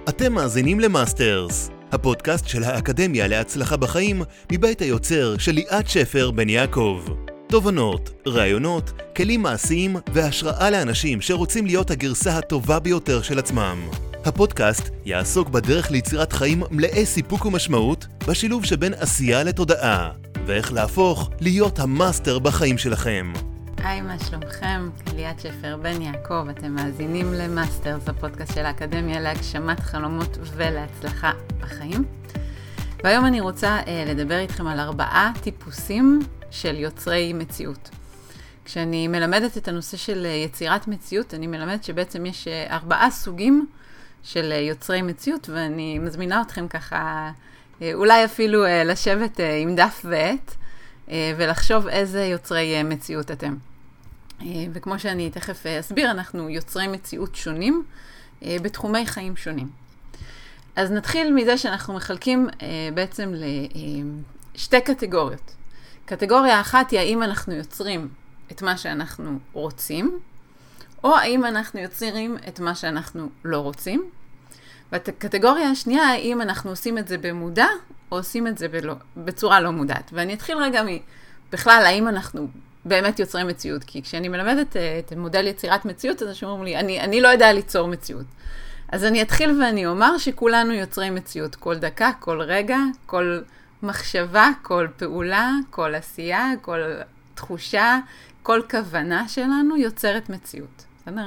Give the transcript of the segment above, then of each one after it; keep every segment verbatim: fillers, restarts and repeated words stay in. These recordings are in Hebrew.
אתם מאזינים למאסטרס, הפודקאסט של האקדמיה להצלחה בחיים מבית היוצר של ליאת שפר בן יעקב. תובנות, רעיונות, כלים מעשיים והשראה לאנשים שרוצים להיות הגרסה הטובה ביותר של עצמם. הפודקאסט יעסוק בדרך ליצירת חיים מלאי סיפוק ומשמעות בשילוב שבין עשייה לתודעה, ואיך להפוך להיות המאסטר בחיים שלכם. היי, מה שלומכם? ליאת שפר בן יעקב, אתם מאזינים למאסטרס, הפודקאסט של האקדמיה להגשמת חלומות ולהצלחה בחיים. והיום אני רוצה אה, לדבר איתכם על ארבעה טיפוסים של יוצרי מציאות. כשאני מלמדת את הנושא של יצירת מציאות, אני מלמדת שבעצם יש ארבעה סוגים של יוצרי מציאות, ואני מזמינה אתכם ככה, אה, אולי אפילו אה, לשבת אה, עם דף ועט, ולחשוב איזה יוצרי מציאות אתם. וכמו שאני תכף אסביר, אנחנו יוצרי מציאות שונים בתחומי חיים שונים. אז נתחיל מזה שאנחנו מחלקים בעצם לשתי קטגוריות. קטגוריה אחת היא האם אנחנו יוצרים את מה שאנחנו רוצים, או האם אנחנו יוצרים את מה שאנחנו לא רוצים. והקטגוריה השנייה, האם אנחנו עושים את זה במודע, או עושים את זה בלא, בצורה לא מודעת. ואני אתחיל רגע בכלל, האם אנחנו באמת יוצרים מציאות. כי כשאני מלמדת את מודל יצירת מציאות, אז שאומרים לי, אני, אני לא יודע ליצור מציאות. אז אני אתחיל ואני אומר שכולנו יוצרים מציאות. כל דקה, כל רגע, כל מחשבה, כל פעולה, כל עשייה, כל תחושה, כל כוונה שלנו יוצרת מציאות. בסדר?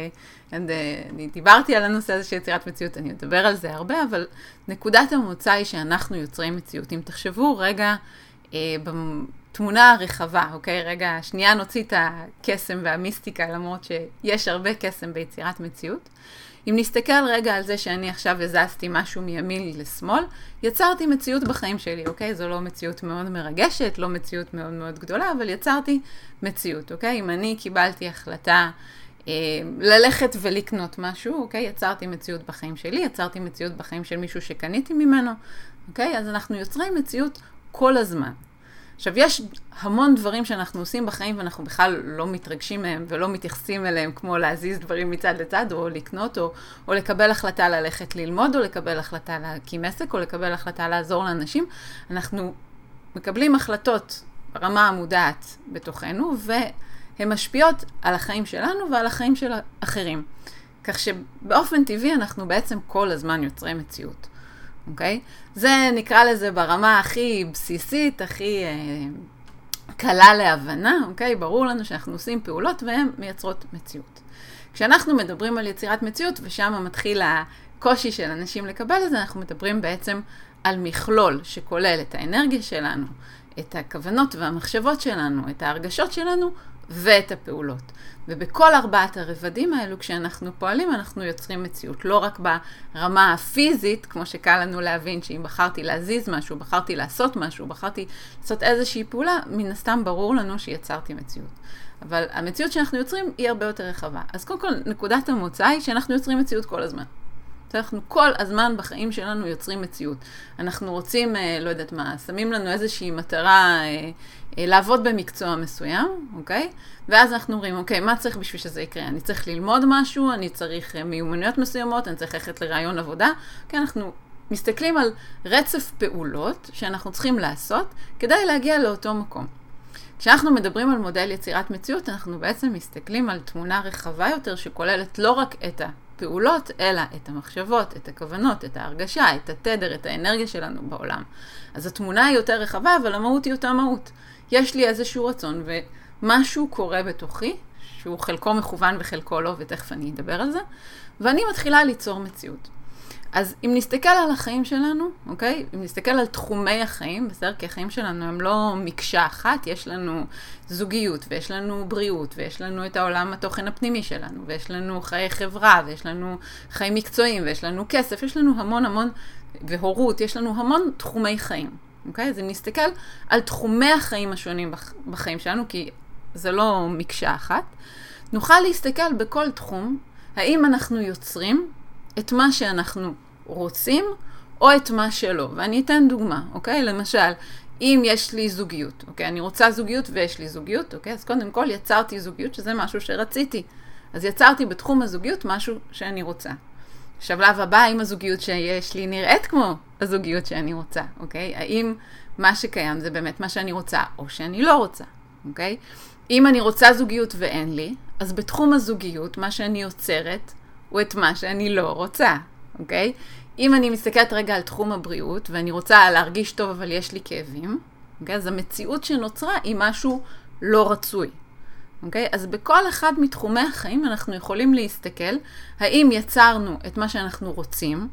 אני דיברתי על הנושא הזה של יצירת מציאות, אני אדבר על זה הרבה, אבל נקודת המוצא היא שאנחנו יוצרים מציאות. אם תחשבו רגע אה, בתמונה הרחבה, אוקיי? רגע, שנייה נוציא את הקסם והמיסטיקה, למרות שיש הרבה קסם ביצירת מציאות. אם נסתכל רגע על זה שאני עכשיו הזזתי משהו מימין לשמאל, יצרתי מציאות בחיים שלי, אוקיי? זו לא מציאות מאוד מרגשת, לא מציאות מאוד מאוד גדולה, אבל יצרתי מציאות, אוקיי? אם אני קיבלתי החלטה ללכת ולקנות משהו, אוקיי? יצרתי מציאות בחיים שלי, יצרתי מציאות בחיים של מישהו שקניתי ממנו, אוקיי? אז אנחנו יוצרים מציאות כל הזמן. עכשיו, יש המון דברים שאנחנו עושים בחיים ואנחנו בכלל לא מתרגשים מהם ולא מתייחסים אליהם, כמו להזיז דברים מצד לצד או לקנות או, או לקבל החלטה ללכת ללמוד או לקבל החלטה להקים עסק או לקבל החלטה לעזור לאנשים. אנחנו מקבלים החלטות ברמה המודעת בתוכנו ו... הן משפיעות על החיים שלנו ועל החיים של האחרים. כך שבאופן טבעי אנחנו בעצם כל הזמן יוצרי מציאות. אוקיי? זה נקרא לזה ברמה הכי בסיסית, הכי אה, קלה להבנה. אוקיי? ברור לנו שאנחנו עושים פעולות והן מייצרות מציאות. כשאנחנו מדברים על יצירת מציאות, ושם מתחיל הקושי של אנשים לקבל את זה, אנחנו מדברים בעצם על מכלול שכולל את האנרגיה שלנו, את הכוונות והמחשבות שלנו, את ההרגשות שלנו, ואת הפעולות. ובכל ארבעת הרבדים האלו, כשאנחנו פועלים, אנחנו יוצרים מציאות. לא רק ברמה הפיזית, כמו שקל לנו להבין, שאם בחרתי להזיז משהו, בחרתי לעשות משהו, בחרתי לעשות איזושהי פעולה, מן הסתם ברור לנו שיצרתי מציאות. אבל המציאות שאנחנו יוצרים היא הרבה יותר רחבה. אז קודם כל, נקודת המוצא היא שאנחנו יוצרים מציאות כל הזמן. אנחנו כל הזמן בחיים שלנו יוצרים מציאות. אנחנו רוצים, לא יודעת מה, שמים לנו איזושהי מטרה לעבוד במקצוע מסוים, אוקיי? ואז אנחנו אומרים, אוקיי, מה צריך בשביל שזה יקרה? אני צריך ללמוד משהו, אני צריך מיומנויות מסוימות, אני צריך ללכת לרעיון עבודה. אוקיי, אנחנו מסתכלים על רצף פעולות שאנחנו צריכים לעשות כדי להגיע לאותו מקום. כשאנחנו מדברים על מודל יצירת מציאות, אנחנו בעצם מסתכלים על תמונה רחבה יותר שכוללת לא רק את הפעולות, אלא את המחשבות, את הכוונות, את ההרגשה, את התדר, את האנרגיה שלנו בעולם. אז התמונה היא יותר רחבה, אבל המהות היא אותה מהות. יש לי איזשהו רצון ומשהו קורה בתוכי, שהוא חלקו מכוון וחלקו לא, ותכף אני אדבר על זה, ואני מתחילה ליצור מציאות. אז אם נסתכל על החיים שלנו, אוקיי? אם נסתכל על תחומי החיים, בסדר? כי החיים שלנו הם לא מקשה אחת, יש לנו זוגיות, ויש לנו בריאות, ויש לנו את העולם התוכן הפנימי שלנו, ויש לנו חיי חברה, ויש לנו חיים מקצועיים, ויש לנו כסף, יש לנו המון המון, והורות, יש לנו המון תחומי חיים, אוקיי? אז אם נסתכל על תחומי החיים השונים בחיים שלנו, כי זה לא מקשה אחת, נוכל להסתכל בכל תחום, האם אנחנו יוצרים את מה שאנחנו רוצים, או את מה שלא. ואני אתן דוגמה, אוקיי? למשל, אם יש לי זוגיות, אוקיי? אני רוצה זוגיות ויש לי זוגיות, אוקיי? אז קודם כל יצרתי זוגיות, שזה משהו שרציתי. אז יצרתי בתחום הזוגיות משהו שאני רוצה. שלב הבא, האם הזוגיות שיש לי נראית כמו הזוגיות שאני רוצה, אוקיי? האם מה שקיים זה באמת מה שאני רוצה, או שאני לא רוצה, אוקיי? אם אני רוצה זוגיות ואין לי, אז בתחום הזוגיות, מה שאני יוצרת, הוא את מה שאני לא רוצה, אוקיי? אם אני מסתכלת רגע על תחום הבריאות, ואני רוצה להרגיש טוב, אבל יש לי כאבים, אוקיי? אז המציאות שנוצרה היא משהו לא רצוי. אוקיי? אז בכל אחד מתחומי החיים אנחנו יכולים להסתכל, האם יצרנו את מה שאנחנו רוצים,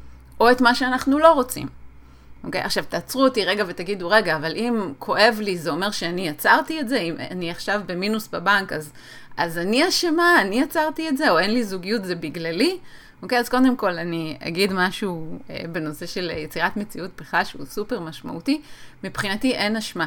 או את מה שאנחנו לא רוצים. אוקיי? עכשיו תעצרו אותי רגע ותגידו, רגע, אבל אם כואב לי, זה אומר שאני יצרתי את זה? אם אני עכשיו במינוס בבנק, אז, אז אני אשמה, אני יצרתי את זה, או אין לי זוגיות, זה בגללי? אוקיי? אז קודם כל אני אגיד משהו אה, בנושא של יצירת מציאות בכלל, שהוא סופר משמעותי. מבחינתי אין אשמה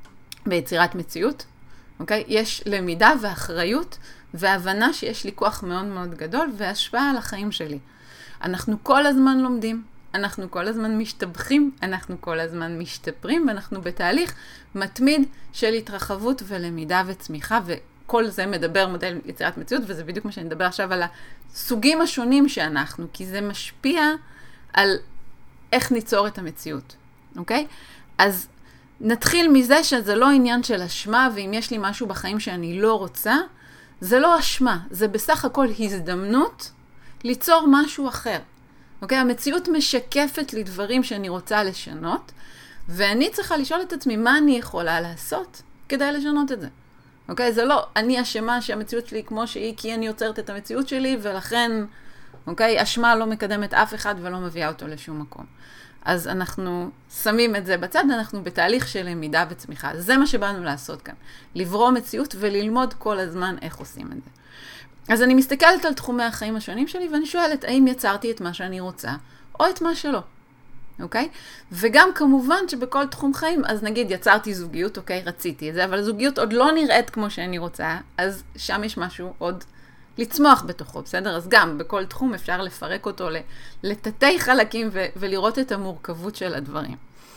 ביצירת מציאות. אוקיי? יש למידה ואחריות והבנה שיש לי כוח מאוד מאוד גדול והשפעה על החיים שלי. אנחנו כל הזמן לומדים, אנחנו כל הזמן משתבחים, אנחנו כל הזמן משתפרים, ואנחנו בתהליך מתמיד של התרחבות ולמידה וצמיחה, וכל זה מדבר מודל יצירת מציאות, וזה בדיוק מה שאני מדבר עכשיו על הסוגים השונים שאנחנו, כי זה משפיע על איך ניצור את המציאות. אוקיי? אז נתחיל מזה שזה לא עניין של אשמה, ואם יש לי משהו בחיים שאני לא רוצה, זה לא אשמה, זה בסך הכל הזדמנות ליצור משהו אחר. אוקיי? המציאות משקפת לי דברים שאני רוצה לשנות, ואני צריכה לשאול את עצמי מה אני יכולה לעשות כדי לשנות את זה. אוקיי? זה לא אני אשמה שהמציאות שלי כמו שהיא, כי אני יוצרת את המציאות שלי, ולכן, אוקיי, אשמה לא מקדמת אף אחד ולא מביאה אותו לשום מקום. אז אנחנו שמים את זה בצד, אנחנו בתהליך של למידה וצמיחה. זה מה שבאנו לעשות כאן. לברוא מציאות וללמוד כל הזמן איך עושים את זה. אז אני מסתכלת על תחומי החיים השונים שלי, ואני שואלת האם יצרתי את מה שאני רוצה, או את מה שלא. אוקיי? וגם כמובן שבכל תחום חיים, אז נגיד יצרתי זוגיות, אוקיי, רציתי את זה, אבל הזוגיות עוד לא נראית כמו שאני רוצה, אז שם יש משהו עוד לצמוח בתוכו, בסדר? אז גם בכל תחום אפשר לפרק אותו לתתי חלקים ו- ולראות את המורכבות של הדברים.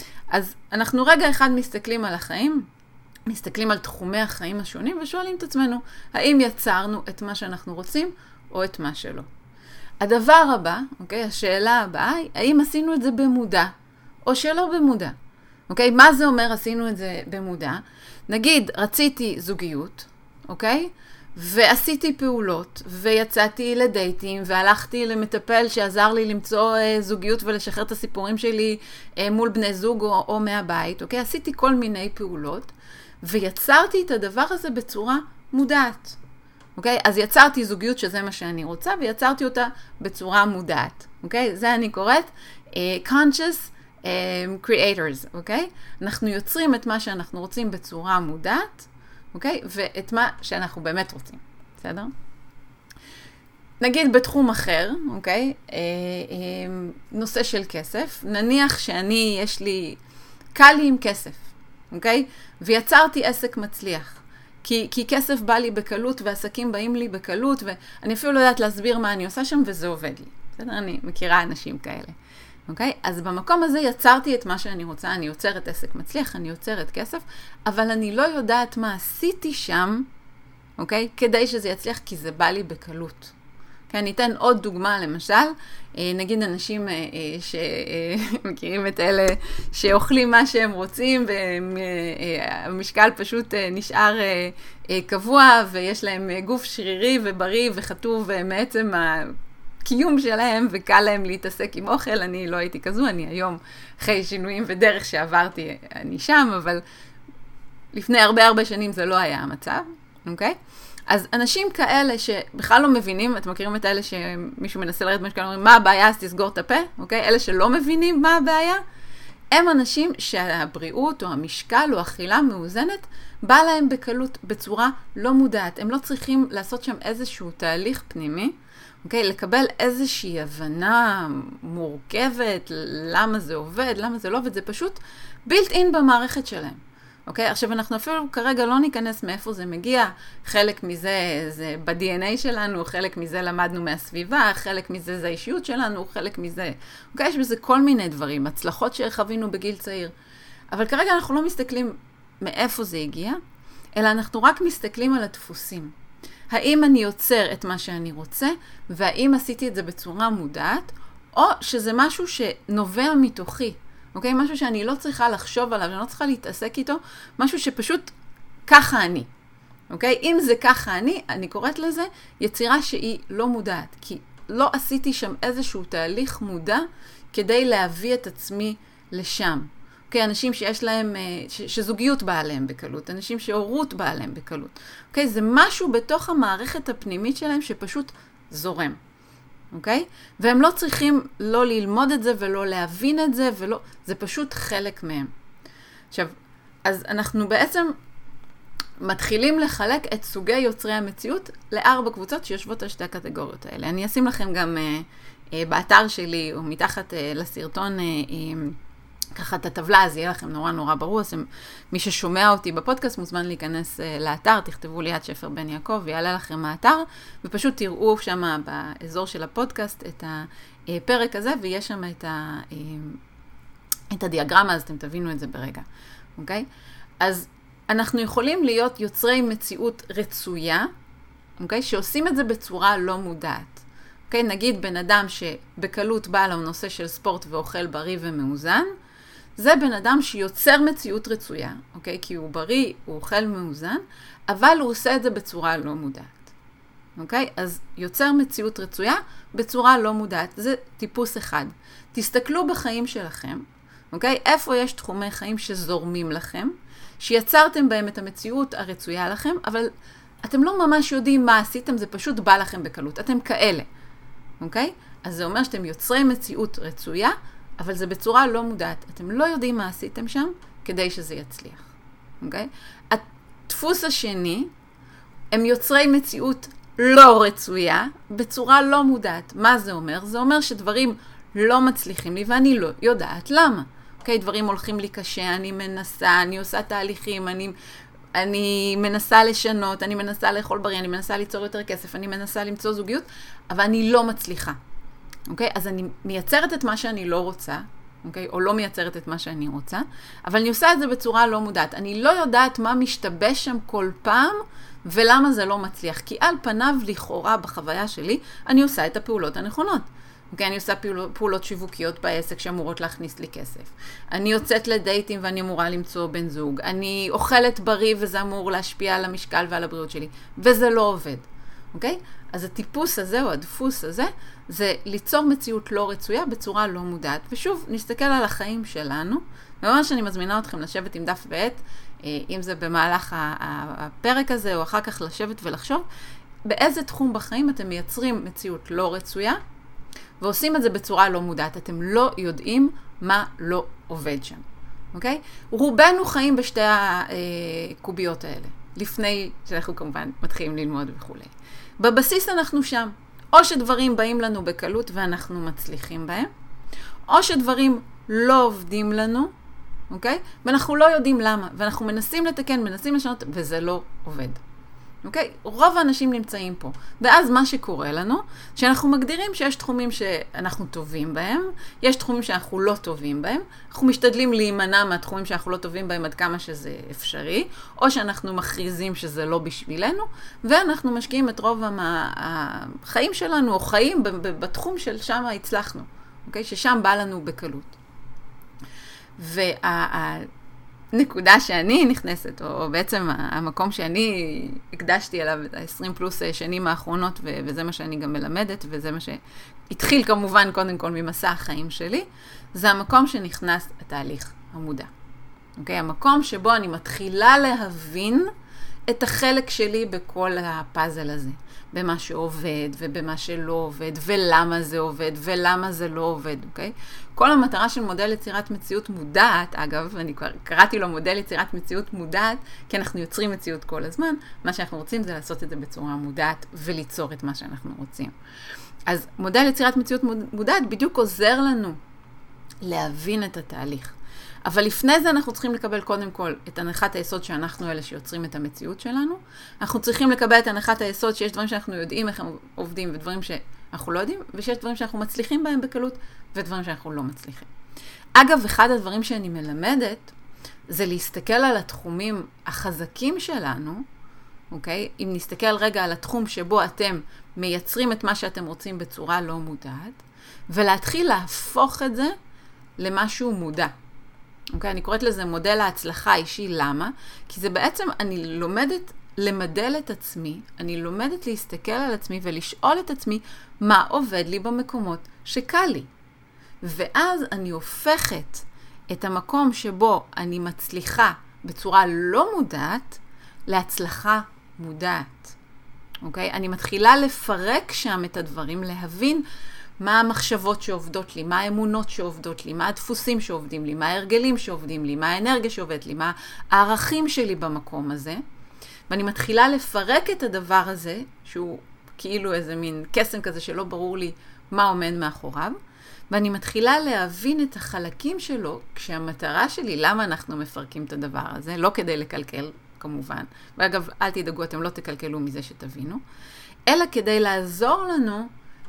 אז אנחנו רגע אחד מסתכלים על החיים, מסתכלים על תחומי החיים השונים ושואלים את עצמנו, האם יצרנו את מה שאנחנו רוצים או את מה שלא? הדבר הבא, אוקיי, השאלה הבאה היא, האם עשינו את זה במודע או שלא במודע? אוקיי, מה זה אומר עשינו את זה במודע? נגיד, רציתי זוגיות, אוקיי? ועשיתי פעולות, ויצאתי לדייטים, והלכתי למטפל שעזר לי למצוא אה, זוגיות ולשחרר את הסיפורים שלי אה, מול בני זוג או, או מהבית, אוקיי? עשיתי כל מיני פעולות, ויצרתי את הדבר הזה בצורה מודעת, אוקיי? אז יצרתי זוגיות שזה מה שאני רוצה, ויצרתי אותה בצורה מודעת, אוקיי? זה אני קוראת uh, conscious um, creators, אוקיי? אנחנו יוצרים את מה שאנחנו רוצים בצורה מודעת, אוקיי? ואת מה שאנחנו באמת רוצים, בסדר? נגיד בתחום אחר, אוקיי? אה, אה, נושא של כסף. נניח שאני, יש לי, קל לי עם כסף, אוקיי? ויצרתי עסק מצליח. כי, כי כסף בא לי בקלות, ועסקים באים לי בקלות, ואני אפילו לא יודעת להסביר מה אני עושה שם, וזה עובד לי. בסדר? אני מכירה אנשים כאלה. אוקיי? אז במקום הזה יצרתי את מה שאני רוצה, אני יוצרת עסק מצליח, אני יוצרת כסף, אבל אני לא יודעת מה עשיתי שם, אוקיי? כדי שזה יצליח, כי זה בא לי בקלות. כן, אני אתן עוד דוגמה, למשל, נגיד אנשים שמכירים את אלה שאוכלים מה שהם רוצים, והמשקל פשוט נשאר קבוע, ויש להם גוף שרירי ובריא וחטוב מעצם הקיום שלהם, וקל להם להתעסק עם אוכל. אני לא הייתי כזו, אני היום אחרי שינויים ודרך שעברתי, אני שם, אבל לפני הרבה הרבה שנים זה לא היה המצב, אוקיי? אז אנשים כאלה שבכלל לא מבינים, אתם מכירים את אלה שמישהו מנסה לרדת משקל, אומרים, מה הבעיה? אז תסגור את הפה, אוקיי? אלה שלא מבינים מה הבעיה, הם אנשים שהבריאות או המשקל או אכילה מאוזנת, בא להם בקלות, בצורה לא מודעת. הם לא צריכים לעשות שם איזשהו תהליך פנימי, אוקיי? לקבל איזושהי הבנה מורכבת, למה זה עובד, למה זה לא עובד, זה פשוט built in במערכת שלהם. אוקיי? עכשיו אנחנו אפילו כרגע לא ניכנס מאיפה זה מגיע, חלק מזה זה ב-די אן איי שלנו, חלק מזה למדנו מהסביבה, חלק מזה זה האישיות שלנו, חלק מזה, אוקיי? יש בזה כל מיני דברים, הצלחות שחווינו בגיל צעיר, אבל כרגע אנחנו לא מסתכלים מאיפה זה הגיע, אלא אנחנו רק מסתכלים על הדפוסים. האם אני יוצר את מה שאני רוצה, והאם עשיתי את זה בצורה מודעת, או שזה משהו שנובע מתוכי, אוקיי? משהו שאני לא צריכה לחשוב עליו, אני לא צריכה להתעסק איתו, משהו שפשוט ככה אני, אוקיי? אם זה ככה אני, אני קוראת לזה יצירה שהיא לא מודעת, כי לא עשיתי שם איזשהו תהליך מודע כדי להביא את עצמי לשם. אוקיי, אנשים שיש להם, ש, שזוגיות באה עליהם בקלות, אנשים שהורות באה עליהם בקלות. אוקיי, זה משהו בתוך המערכת הפנימית שלהם שפשוט זורם. אוקיי? והם לא צריכים לא ללמוד את זה ולא להבין את זה, ולא, זה פשוט חלק מהם. עכשיו, אז אנחנו בעצם מתחילים לחלק את סוגי יוצרי המציאות לארבע קבוצות שיושבות על שתי הקטגוריות האלה. אני אשים לכם גם אה, אה, באתר שלי, או מתחת אה, לסרטון, אה, אה, ככה את הטבלה, אז יהיה לכם נורא נורא ברור, אז מי ששומע אותי בפודקאסט מוזמן להיכנס לאתר, תכתבו ליעד שפר בן יעקב, ויעלה לכם האתר, ופשוט תראו שם באזור של הפודקאסט את הפרק הזה, ויש שם את, ה, את הדיאגרמה, אז אתם תבינו את זה ברגע, אוקיי? אז אנחנו יכולים להיות יוצרי מציאות רצויה, אוקיי? שעושים את זה בצורה לא מודעת. אוקיי? נגיד בן אדם שבקלות בא לו נושא של ספורט ואוכל בריא ומאוזן, זה בן אדם שיוצר מציאות רצויה, אוקיי? כי הוא בריא, הוא אוכל מאוזן, אבל הוא עושה את זה בצורה לא מודעת. אוקיי? אז יוצר מציאות רצויה בצורה לא מודעת. זה טיפוס אחד. תסתכלו בחיים שלכם, אוקיי? איפה יש תחומי חיים שזורמים לכם, שיצרתם בהם את המציאות הרצויה לכם, אבל אתם לא ממש יודעים מה עשיתם, זה פשוט בא לכם בקלות. אתם כאלה. אוקיי? אז זה אומר שאתם יוצרי מציאות רצויה, אבל זה בצורה לא מודעת. אתם לא יודעים מה עשיתם שם כדי שזה יצליח. אוקיי? הדפוס השני, הם יוצרי מציאות לא רצויה, בצורה לא מודעת. מה זה אומר? זה אומר שדברים לא מצליחים לי, ואני לא יודעת למה. אוקיי? דברים הולכים לי קשה, אני מנסה, אני עושה תהליכים, אני... אני מנסה לשנות, אני מנסה לאכול בריא, אני מנסה ליצור יותר כסף, אני מנסה למצוא זוגיות, אבל אני לא מצליחה. אוקיי? אז אני מייצרת את מה שאני לא רוצה, אוקיי? או לא מייצרת את מה שאני רוצה, אבל אני עושה את זה בצורה לא מודעת. אני לא יודעת מה משתבש שם כל פעם, ולמה זה לא מצליח. כי על פניו לכאורה בחוויה שלי, אני עושה את הפעולות הנכונות. אוקיי, אני עושה פעולות, פעולות שיווקיות בעסק שאמורות להכניס לי כסף. אני יוצאת לדייטים ואני אמורה למצוא בן זוג. אני אוכלת בריא וזה אמור להשפיע על המשקל ועל הבריאות שלי. וזה לא עובד. אוקיי? אז הטיפוס הזה או הדפוס הזה, זה ליצור מציאות לא רצויה בצורה לא מודעת. ושוב, נסתכל על החיים שלנו. וממש שאני מזמינה אתכם לשבת עם דף ועט, אם זה במהלך הפרק הזה או אחר כך לשבת ולחשוב, באיזה תחום בחיים אתם מייצרים מציאות לא רצויה, ועושים את זה בצורה לא מודעת. אתם לא יודעים מה לא עובד שם. אוקיי? רובנו חיים בשתי הקוביות האלה. לפני שאנחנו כמובן מתחילים ללמוד וכו'. בבסיס אנחנו שם. או שדברים באים לנו בקלות ואנחנו מצליחים בהם, או שדברים לא עובדים לנו, אוקיי? ואנחנו לא יודעים למה. ואנחנו מנסים לתקן, מנסים לשנות, וזה לא עובד. אוקיי? רוב האנשים נמצאים פה. ואז מה שקורה לנו, שאנחנו מגדירים שיש תחומים שאנחנו טובים בהם, יש תחומים שאנחנו לא טובים בהם, אנחנו משתדלים להימנע מהתחומים שאנחנו לא טובים בהם עד כמה שזה אפשרי, או שאנחנו מכריזים שזה לא בשבילנו, ואנחנו משקיעים את רוב החיים שלנו, או חיים בתחום של שם הצלחנו, אוקיי? ששם בא לנו בקלות. וה... נקודה שאני נכנסת, או בעצם המקום שאני הקדשתי אליו את ה-עשרים פלוס שנים האחרונות, וזה מה שאני גם מלמדת, וזה מה שהתחיל כמובן קודם כל ממסע החיים שלי, זה המקום שנכנס התהליך המודע. אוקיי? המקום שבו אני מתחילה להבין את החלק שלי בכל הפאזל הזה, במה שעובד ובמה שלא עובד, ולמה זה עובד ולמה זה לא עובד, אוקיי? כל המטרה של מודל יצירת מציאות מודעת, אגב, אני כבר קראתי לו מודל יצירת מציאות מודעת, כי אנחנו יוצרים מציאות כל הזמן, מה שאנחנו רוצים זה לעשות את זה בצורה מודעת וליצור את מה שאנחנו רוצים. אז מודל יצירת מציאות מודעת בדיוק עוזר לנו להבין את התהליך. אבל לפני זה אנחנו צריכים לקבל קודם כל את הנחת היסוד שאנחנו אלה שיוצרים את המציאות שלנו. אנחנו צריכים לקבל את הנחת היסוד שיש דברים שאנחנו יודעים איך הם עובדים ודברים שאנחנו לא יודעים, ושיש דברים שאנחנו מצליחים בהם בקלות ודברים שאנחנו לא מצליחים. אגב, אחד הדברים שאני מלמדת זה להסתכל על התחומים החזקים שלנו, אוקיי? אם נסתכל רגע על התחום שבו אתם מייצרים את מה שאתם רוצים בצורה לא מודעת, ולהתחיל להפוך את זה למשהו מודע. אוקיי? אני קוראת לזה מודל ההצלחה האישי. למה? כי זה בעצם, אני לומדת למדל את עצמי, אני לומדת להסתכל על עצמי ולשאול את עצמי מה עובד לי במקומות שקל לי. ואז אני הופכת את המקום שבו אני מצליחה בצורה לא מודעת להצלחה מודעת. אוקיי? אני מתחילה לפרק שם את הדברים, להבין מה המחשבות שעובדות לי, מה האמונות שעובדות לי, מה הדפוסים שעובדים לי, מה ההרגלים שעובדים לי, מה האנרגיה שעובדת לי, מה הערכים שלי במקום הזה. ואני מתחילה לפרק את הדבר הזה, שהוא כאילו איזה מין קסם כזה שלא ברור לי מה עומד מאחוריו, ואני מתחילה להבין את החלקים שלו, כשהמטרה שלי, למה אנחנו מפרקים את הדבר הזה, לא כדי לקלקל כמובן, ואגב, אל תדאגו, אתם לא תקלקלו מזה שתבינו, אלא כדי לעזור לנו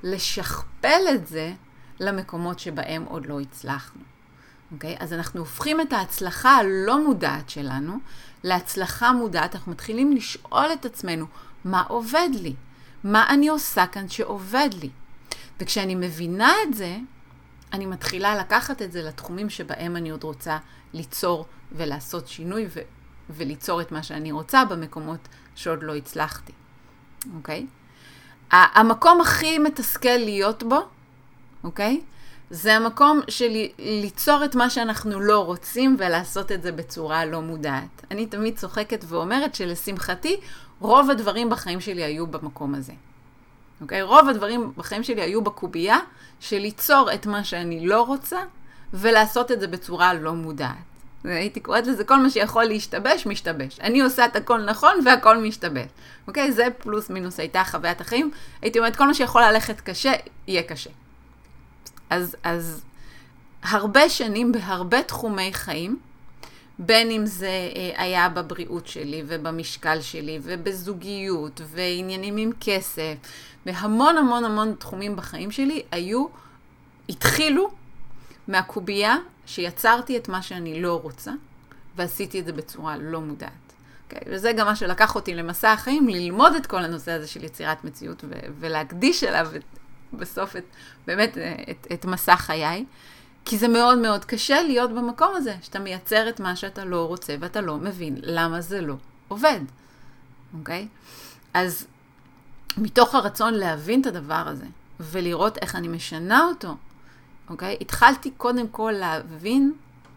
לשכפל את זה למקומות שבהם עוד לא הצלחנו. אוקיי? אז אנחנו הופכים את ההצלחה הלא מודעת שלנו להצלחה מודעת. אנחנו מתחילים לשאול את עצמנו, מה עובד לי? מה אני עושה כאן שעובד לי? וכשאני מבינה את זה, אני מתחילה לקחת את זה לתחומים שבהם אני עוד רוצה ליצור ולעשות שינוי ו- וליצור את מה שאני רוצה במקומות שעוד לא הצלחתי. אוקיי? המקום הכי מתסכל להיות בו, אוקיי? זה המקום של ליצור את מה שאנחנו לא רוצים ולעשות את זה בצורה לא מודעת. אני תמיד צוחקת ואומרת שלשמחתי, רוב הדברים בחיים שלי היו במקום הזה. אוקיי? רוב הדברים בחיים שלי היו בקובייה של ליצור את מה שאני לא רוצה ולעשות את זה בצורה לא מודעת. הייתי קוראת לזה, כל מה שיכול להשתבש, משתבש. אני עושה את הכל נכון והכל משתבש. אוקיי? זה פלוס מינוס הייתה חוויית החיים. הייתי אומרת, כל מה שיכול ללכת קשה, יהיה קשה. אז, אז הרבה שנים בהרבה תחומי חיים, בין אם זה היה בבריאות שלי ובמשקל שלי ובזוגיות ועניינים עם כסף, והמון המון המון תחומים בחיים שלי היו, התחילו מהקובייה שיצרתי את מה שאני לא רוצה, ועשיתי את זה בצורה לא מודעת. Okay? וזה גם מה שלקח אותי למסע החיים, ללמוד את כל הנושא הזה של יצירת מציאות ו- ולהקדיש אליו את, בסוף את, באמת את, את מסע חיי. כי זה מאוד מאוד קשה להיות במקום הזה, שאתה מייצר את מה שאתה לא רוצה, ואתה לא מבין למה זה לא עובד. אוקיי? אז מתוך הרצון להבין את הדבר הזה, ולראות איך אני משנה אותו, אוקיי? התחלתי קודם כל להבין,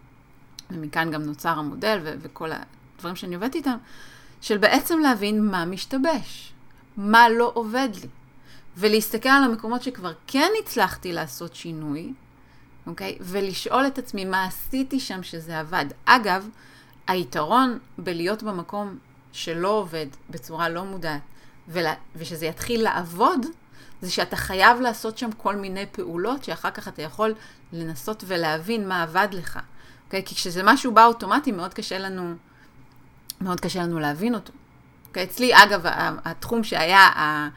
ומכאן גם נוצר המודל ו- וכל הדברים שאני עובדת איתם, של בעצם להבין מה משתבש, מה לא עובד לי, ולהסתכל על המקומות שכבר כן הצלחתי לעשות שינוי, אוקיי? ולשאול את עצמי מה עשיתי שם שזה עבד. אגב, היתרון בלהיות במקום שלא עובד בצורה לא מודעת, ולה, ושזה יתחיל לעבוד, זה שאתה חייב לעשות שם כל מיני פעולות, שאחר כך אתה יכול לנסות ולהבין מה עבד לך. אוקיי? כי כשזה משהו בא אוטומטי, מאוד קשה לנו, מאוד קשה לנו להבין אותו. אוקיי? אצלי, אגב, התחום שהיה ה-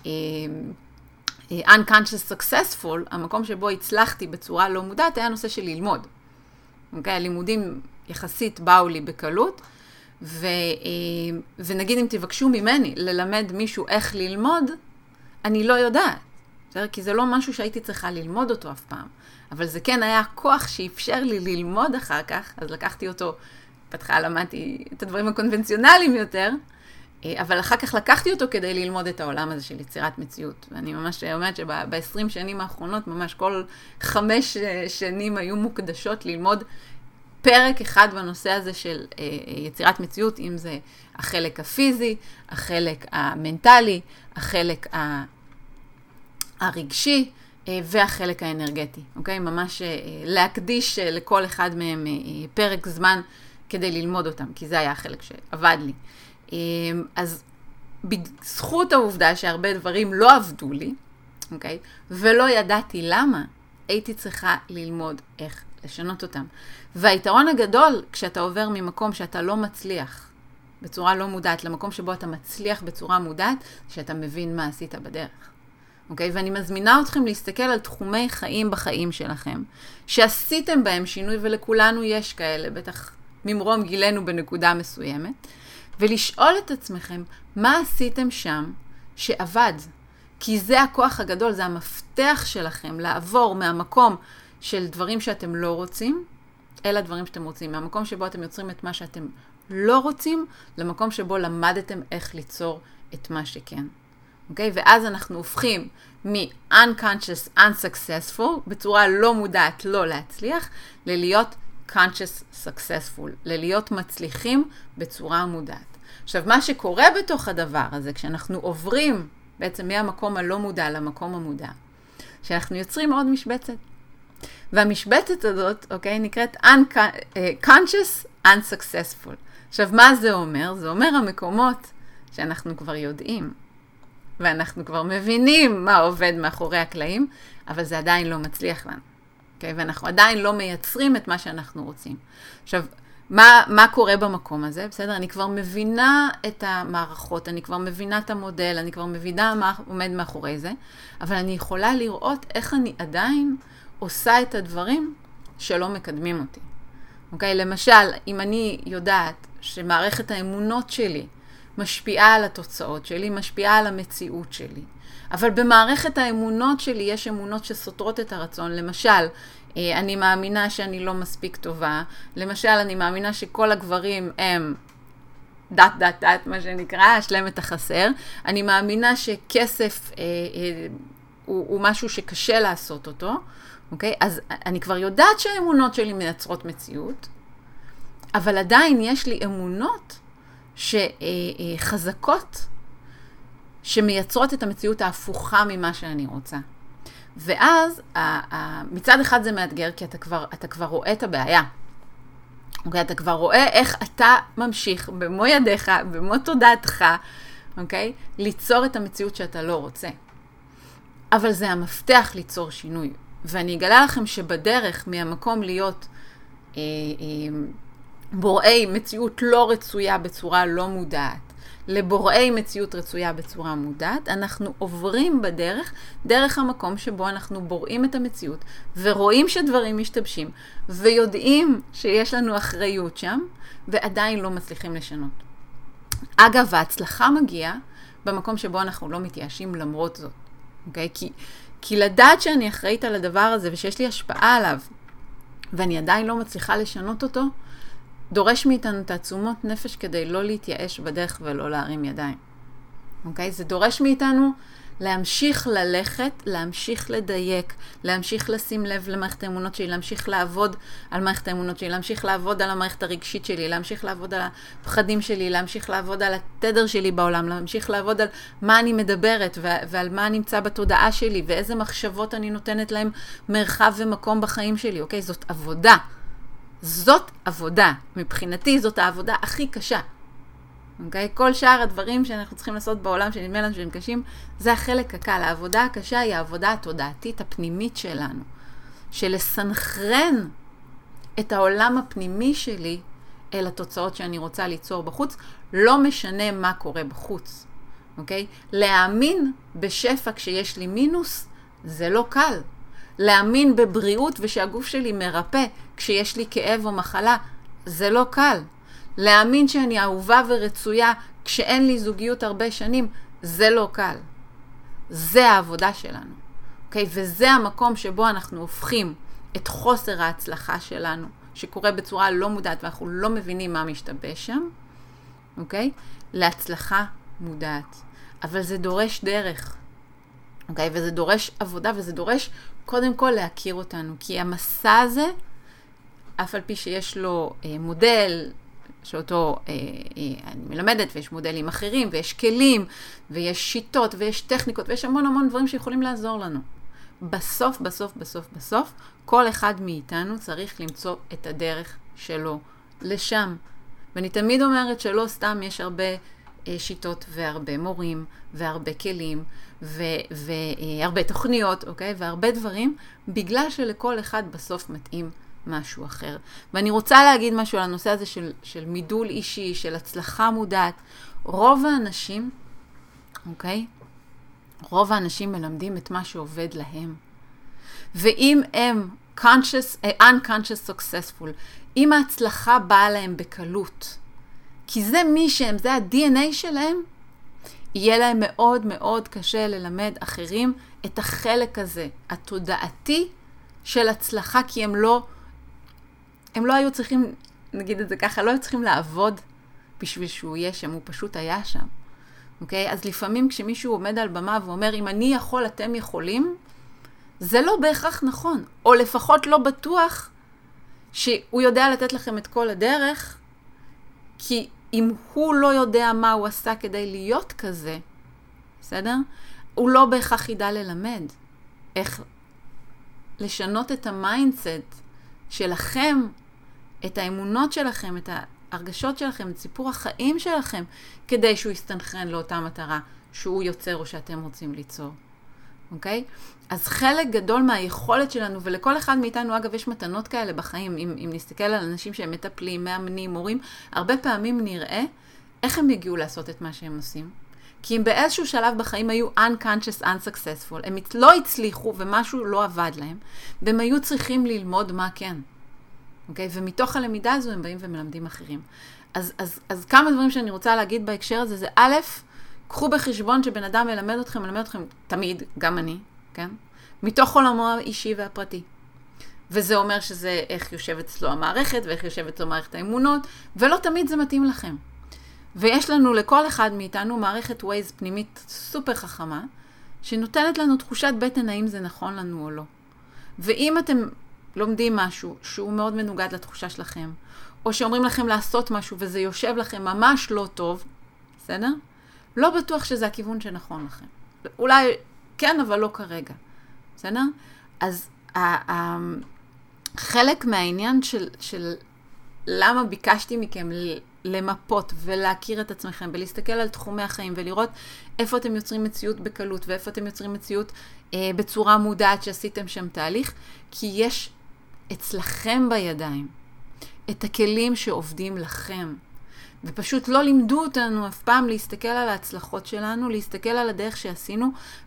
unconscious successful, המקום שבו הצלחתי בצורה לא מודעת, היה הנושא של ללמוד. אוקיי? הלימודים יחסית באו לי בקלות, ו, ונגיד אם תבקשו ממני ללמד מישהו איך ללמוד, אני לא יודעת. כי זה לא משהו שהייתי צריכה ללמוד אותו אף פעם. אבל זה כן היה כוח שאפשר לי ללמוד אחר כך, אז לקחתי אותו, פתחה למדתי את הדברים הקונבנציונליים יותר, אבל אחר כך לקחתי אותו כדי ללמוד את העולם הזה של יצירת מציאות. ואני ממש אומרת שב-עשרים שנים האחרונות, ממש כל חמש שנים היו מוקדשות ללמוד פרק אחד בנושא הזה של יצירת מציאות, אם זה החלק הפיזי, החלק המנטלי, החלק הרגשי והחלק האנרגטי. אוקיי? ממש להקדיש לכל אחד מהם פרק זמן כדי ללמוד אותם, כי זה היה החלק שעבד לי. אז בזכות העובדה שהרבה דברים לא עבדו לי, אוקיי? ולא ידעתי למה, הייתי צריכה ללמוד איך לשנות אותם. והיתרון הגדול, כשאתה עובר ממקום שאתה לא מצליח בצורה לא מודעת, למקום שבו אתה מצליח בצורה מודעת, שאתה מבין מה עשית בדרך. אוקיי? ואני מזמינה אתכם להסתכל על תחומי חיים בחיים שלכם, שעשיתם בהם שינוי, ולכולנו יש כאלה, בטח ממרום גילנו בנקודה מסוימת, ולשאול את עצמכם, מה עשיתם שם שעבד? כי זה הכוח הגדול, זה המפתח שלכם לעבור מהמקום של דברים שאתם לא רוצים, אל הדברים שאתם רוצים. מהמקום שבו אתם יוצרים את מה שאתם לא רוצים, למקום שבו למדתם איך ליצור את מה שכן. אוקיי? ואז אנחנו הופכים מ-unconscious, unsuccessful, בצורה לא מודעת לא להצליח, ללהיות conscious successful, ללהיות מצליחים בצורה מודעת. עכשיו, מה שקורה בתוך הדבר הזה, כשאנחנו עוברים בעצם מהמקום הלא מודע למקום המודע, שאנחנו יוצרים עוד משבצת. והמשבצת הזאת, אוקיי, נקראת unconscious, unsuccessful. עכשיו, מה זה אומר? זה אומר המקומות שאנחנו כבר יודעים, ואנחנו כבר מבינים מה עובד מאחורי הקלעים, אבל זה עדיין לא מצליח לנו. אוקיי? ואנחנו עדיין לא מייצרים את מה שאנחנו רוצים. עכשיו, מה, מה קורה במקום הזה? בסדר? אני כבר מבינה את המערכות, אני כבר מבינה את המודל, אני כבר מבינה מה עומד מאחורי זה, אבל אני יכולה לראות איך אני עדיין עושה את הדברים שלא מקדמים אותי. אוקיי? למשל, אם אני יודעת שמערכת האמונות שלי משפיעה על התוצאות שלי, משפיעה על המציאות שלי, אבל במערכת האמונות שלי יש אמונות שסותרות את הרצון. למשל, אני מאמינה שאני לא מספיק טובה. למשל, אני מאמינה שכל הגברים הם דת דת דת, מה שנקרא, השלם את החסר. אני מאמינה שכסף אה, אה, הוא, הוא משהו שקשה לעשות אותו. אוקיי? אז אני כבר יודעת שהאמונות שלי מייצרות מציאות, אבל עדיין יש לי אמונות שחזקות, שמייצרות את המציאות ההפוכה ממה שאני רוצה. ואז, מצד אחד זה מאתגר, כי אתה כבר, אתה כבר רואה את הבעיה. אוקיי? אתה כבר רואה איך אתה ממשיך במו ידיך, במו תודעתך, אוקיי? ליצור את המציאות שאתה לא רוצה. אבל זה המפתח ליצור שינוי. ואני אגלה לכם שבדרך מהמקום להיות אה, אה, בוראי מציאות לא רצויה בצורה לא מודעת, לבוראי מציאות רצויה בצורה מודעת, אנחנו עוברים בדרך, דרך המקום שבו אנחנו בוראים את המציאות, ורואים שדברים משתבשים, ויודעים שיש לנו אחריות שם, ועדיין לא מצליחים לשנות. אגב, ההצלחה מגיעה במקום שבו אנחנו לא מתייאשים למרות זאת. אוקיי? כי, כי לדעת שאני אחראית על הדבר הזה, ושיש לי השפעה עליו, ואני עדיין לא מצליחה לשנות אותו, דורש מאיתנו תעצומות נפש כדי לא להתייאש בדרך ולא להרים ידיים. אוקיי? זה דורש מאיתנו להמשיך ללכת, להמשיך לדייק, להמשיך לשים לב למערכת האמונות שלי, להמשיך לעבוד על מערכת האמונות שלי, להמשיך לעבוד על המערכת הרגשית שלי, להמשיך לעבוד על הפחדים שלי, להמשיך לעבוד על התדר שלי בעולם, להמשיך לעבוד על מה אני מדברת ועל מה נמצא בתודעה שלי ואיזה מחשבות אני נותנת להם מרחב ומקום בחיים שלי. אוקיי? זאת עבודה. זאת עבודה. מבחינתי זאת העבודה הכי קשה. אוקיי? כל שאר הדברים שאנחנו צריכים לעשות בעולם שנדמה לנו שהם קשים, זה החלק הקל. העבודה הקשה היא העבודה התודעתית הפנימית שלנו. של לסנכרן את העולם הפנימי שלי אל התוצאות שאני רוצה ליצור בחוץ, לא משנה מה קורה בחוץ. אוקיי? להאמין בשפע כשיש לי מינוס, זה לא קל. להאמין בבריאות ושהגוף שלי מרפא כשיש לי כאב או מחלה, זה לא קל. להאמין שאני אהובה ורצויה כשאין לי זוגיות הרבה שנים, זה לא קל. זה העבודה שלנו. אוקיי? וזה המקום שבו אנחנו הופכים את חוסר ההצלחה שלנו, שקורה בצורה לא מודעת ואנחנו לא מבינים מה משתבש שם, אוקיי? להצלחה מודעת. אבל זה דורש דרך. אוקיי? וזה דורש עבודה וזה דורש קודם כל להכיר אותנו. כי המסע הזה, אף על פי שיש לו אה, מודל, שאותו אה, אה, אני מלמדת, ויש מודלים אחרים, ויש כלים, ויש שיטות, ויש טכניקות, ויש המון המון דברים שיכולים לעזור לנו. בסוף, בסוף, בסוף, בסוף, כל אחד מאיתנו צריך למצוא את הדרך שלו לשם. ואני תמיד אומרת שלא סתם יש הרבה אה, שיטות, והרבה מורים, והרבה כלים, והרבה אה, תוכניות, אוקיי? והרבה דברים, בגלל שלכל אחד בסוף מתאים משהו אחר. ואני רוצה להגיד משהו על הנושא הזה של, של מידול אישי, של הצלחה מודעת. רוב האנשים, אוקיי? רוב האנשים מלמדים את מה שעובד להם. ואם הם conscious, unconscious successful, אם ההצלחה באה להם בקלות, כי זה מי שהם, זה ה-די אן איי שלהם, יהיה להם מאוד מאוד קשה ללמד אחרים את החלק הזה, התודעתי של הצלחה, כי הם לא, הם לא היו צריכים, נגיד את זה ככה, לא היו צריכים לעבוד בשביל שהוא יהיה שם, הוא פשוט היה שם. אוקיי? אז לפעמים כשמישהו עומד על במה ואומר, אם אני יכול, אתם יכולים, זה לא בהכרח נכון, או לפחות לא בטוח שהוא יודע לתת לכם את כל הדרך, כי אם הוא לא יודע מה הוא עשה כדי להיות כזה, בסדר? הוא לא בהכרח ידע ללמד איך לשנות את המיינדסט שלכם, את האמונות שלכם, את ההרגשות שלכם, את סיפור החיים שלכם, כדי שהוא יסתנכרן לאותה מטרה שהוא יוצר או שאתם רוצים ליצור. אוקיי? אז חלק גדול מהיכולת שלנו, ולכל אחד מאיתנו, אגב, יש מתנות כאלה בחיים, אם, אם נסתכל על אנשים שהם מטפלים, מאמנים, מורים, הרבה פעמים נראה איך הם יגיעו לעשות את מה שהם עושים. כי אם באיזשהו שלב בחיים היו unconscious, unsuccessful, הם לא הצליחו ומשהו לא עבד להם, והם היו צריכים ללמוד מה כן. אוקיי? ומתוך הלמידה הזו הם באים ומלמדים אחרים. אז, אז, אז כמה דברים שאני רוצה להגיד בהקשר הזה, זה א', קחו בחשבון שבן אדם מלמד אתכם, מלמד אתכם תמיד, גם אני, כן? מתוך עולמו האישי והפרטי. וזה אומר שזה איך יושבת אצלו המערכת, ואיך יושבת אצלו מערכת האמונות, ולא תמיד זה מתאים לכם. ויש לנו לכל אחד מאיתנו מערכת ווייז פנימית סופר חכמה, שנותנת לנו תחושת בטן האם זה נכון לנו או לא. ואם אתם לומדים משהו שהוא מאוד מנוגד לתחושה שלכם, או שאומרים לכם לעשות משהו וזה יושב לכם ממש לא טוב, בסדר? לא בטוח שזה הכיוון שנכון לכם. אולי כן, אבל לא כרגע. בסדר? אז חלק מהעניין של, של למה ביקשתי מכם למפות ולהכיר את עצמכם ולהסתכל על תחומי החיים ולראות איפה אתם יוצרים מציאות בקלות ואיפה אתם יוצרים מציאות אה, בצורה מודעת שעשיתם שם תהליך, כי יש אצלכם בידיים את הכלים שעובדים לכם. ופשוט לא לימדו אותנו אף פעם להסתכל על ההצלחות שלנו, להסתכל על הדרך שעשינו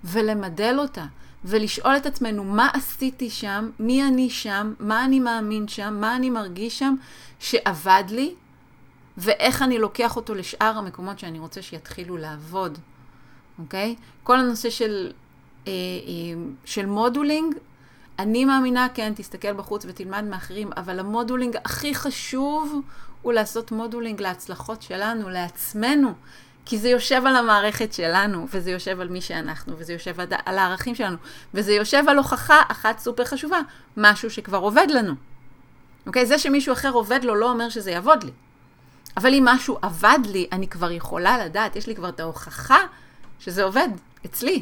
ולמדל אותה. ולשאול את עצמנו מה עשיתי שם, מי אני שם, מה אני מאמין שם, מה אני מרגיש שם שעבד לי, ואיך אני לוקח אותו לשאר המקומות שאני רוצה שיתחילו לעבוד. אוקיי? כל הנושא של, אה, אה, של מודולינג, אני מאמינה, כן, תסתכל בחוץ ותלמד מאחרים, אבל המודולינג הכי חשוב הוא לעשות מודולינג להצלחות שלנו, לעצמנו, כי זה יושב על המערכת שלנו, וזה יושב על מי שאנחנו, וזה יושב על הערכים שלנו, וזה יושב על הוכחה אחת סופר חשובה, משהו שכבר עובד לנו. אוקיי? זה שמישהו אחר עובד לו לא אומר שזה יעבוד לי. אבל אם משהו עבד לי, אני כבר יכולה לדעת, יש לי כבר את ההוכחה שזה עובד אצלי.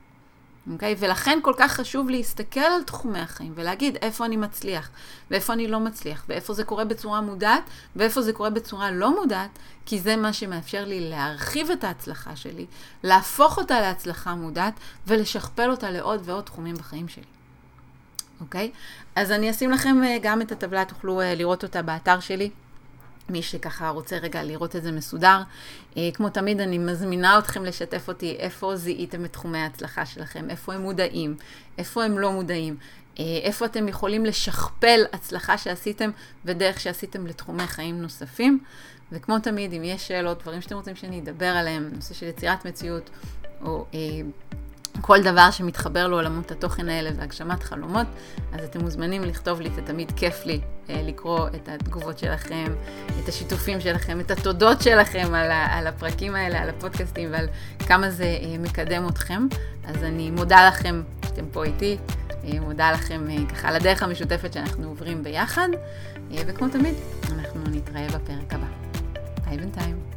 אוקיי? ולכן כל כך חשוב להסתכל על תחומי החיים ולהגיד איפה אני מצליח ואיפה אני לא מצליח ואיפה זה קורה בצורה מודעת ואיפה זה קורה בצורה לא מודעת, כי זה מה שמאפשר לי להרחיב את ההצלחה שלי, להפוך אותה להצלחה מודעת ולשכפל אותה לעוד ועוד תחומים בחיים שלי. אוקיי? אז אני אשים לכם גם את הטבלה, תוכלו לראות אותה באתר שלי. מי שככה רוצה רגע לראות את זה מסודר. כמו תמיד אני מזמינה אתכם לשתף אותי איפה זיהיתם את תחומי ההצלחה שלכם, איפה הם מודעים, איפה הם לא מודעים, איפה אתם יכולים לשכפל הצלחה שעשיתם ודרך שעשיתם לתחומי חיים נוספים. וכמו תמיד, אם יש שאלות, דברים שאתם רוצים שאני אדבר עליהם, נושא של יצירת מציאות, או אה, כל דבר שמתחבר לעולמות התוכן האלה והגשמת חלומות, אז אתם מוזמנים לכתוב לי, זה תמיד כיף לי אה, לקרוא את התגובות שלכם, את השיתופים שלכם, את התודות שלכם על, ה, על הפרקים האלה, על הפודקאסטים ועל כמה זה אה, מקדם אתכם. אז אני מודה לכם שאתם פה איתי, אה, מודה לכם אה, ככה על הדרך המשותפת שאנחנו עוברים ביחד, אה, וכמו תמיד, אנחנו נתראה בפרק הבא. ביי בינתיים.